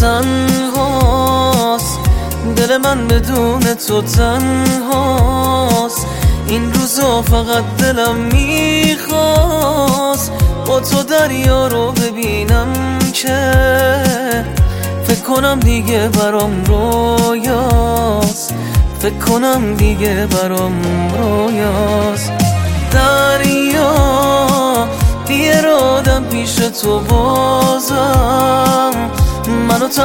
تنهاست، دل من بدون تو تنهاست. این روزا فقط دلم میخواست با تو دریا رو ببینم که فکر کنم دیگه برام رویاست، فکر کنم دیگه برام رویاست. دریا بیارادم پیش تو بازم، منو